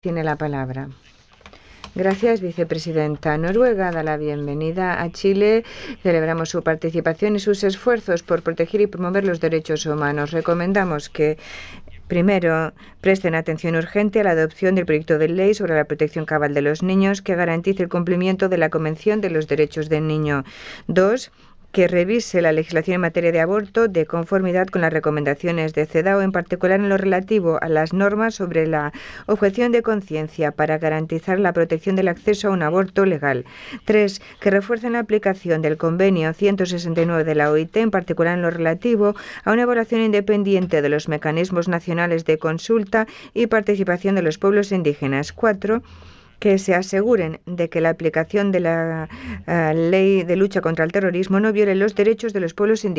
Tiene la palabra. Gracias, vicepresidenta. Noruega da la bienvenida a Chile. Celebramos su participación y sus esfuerzos por proteger y promover los derechos humanos. Recomendamos que, primero, presten atención urgente a la adopción del proyecto de ley sobre la protección cabal de los niños que garantice el cumplimiento de la Convención de los Derechos del Niño. Dos, que revise la legislación en materia de aborto de conformidad con las recomendaciones de CEDAW, en particular en lo relativo a las normas sobre la objeción de conciencia para garantizar la protección del acceso a un aborto legal. 3. Que refuercen la aplicación del Convenio 169 de la OIT, en particular en lo relativo a una evaluación independiente de los mecanismos nacionales de consulta y participación de los pueblos indígenas. 4. Que se aseguren de que la aplicación de la ley de lucha contra el terrorismo no viole los derechos de los pueblos indígenas.